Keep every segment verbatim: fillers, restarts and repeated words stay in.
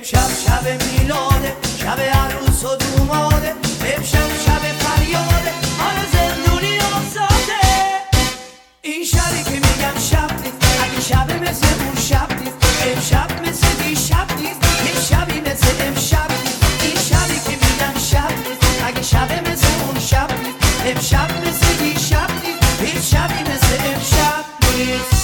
امشب شب میلاده، شب عروس و دوماده، امشب شب فریاده، آره زندونی آزاده. این شبی که میگم شب نیست، اگه شب مثل اون شب نیست، امشب مثل دیشب نیست، یه شبی مثل امشب نیست. این شبی که میگم شب نیست، اگه شب مثل اون شب نیست، امشب مثل دیشب نیست، هیچ شبی مثل امشب نیست.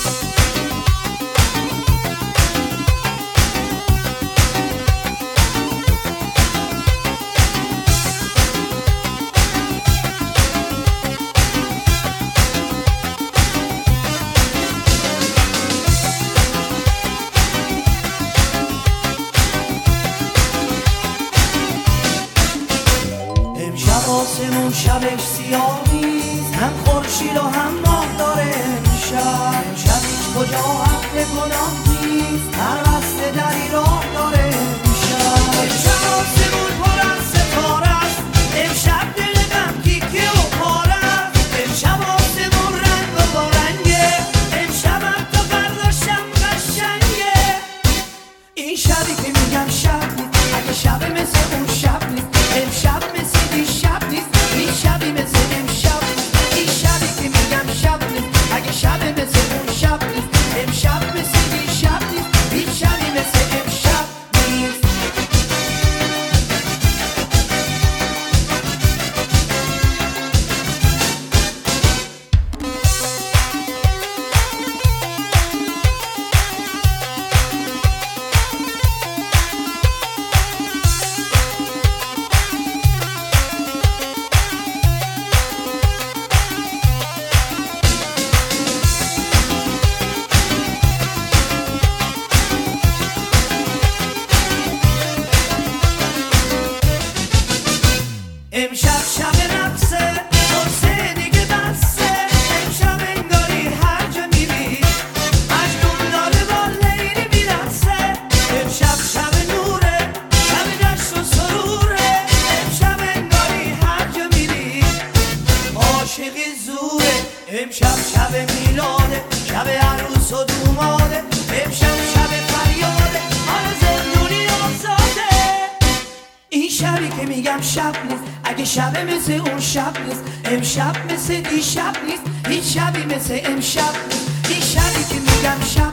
آسمون شبش سیاه نیست، هم خورشید و هم ماه داره امشب. امشب هیچ کجا حق گناه نیست، هر قصد دری راه داره امشب. امشب آسمون پر از ستاره است، امشب دل غم کیکی و پاره است. امشب آسمون رنگ و بارنگه، امشب هم تا فردا شب قشنگه. این شبی که میگم شب نیست، اگه شب مثل اون شب نیست، امشب مثل دیشب نیست، این شبی مثل امشب نیست. این شبی که میگم شب نیست، اگه شب مثل اون شب نیست، امشب مثل دیشب نیست، این شبی مثل امشب نیست. امشب شب نفسه، قرصه دیگه بسته، امشب انگاری هر جا میری مجنون داره با لیلی میرسه. امشب شب نوره، شب جشن و سروره، امشب انگاری هر جا میری عاشقی زوره. امشب شب میلاده، شب عروس و دوماده، امشب شب فریاده، آره زندونی آزاده. این شبی که میگم شب نیست، اگه شب مثل اون شب نیست، امشب مثل دیشب نیست، هیچ شبی مثل امشب نیست. این شبی که میگم شب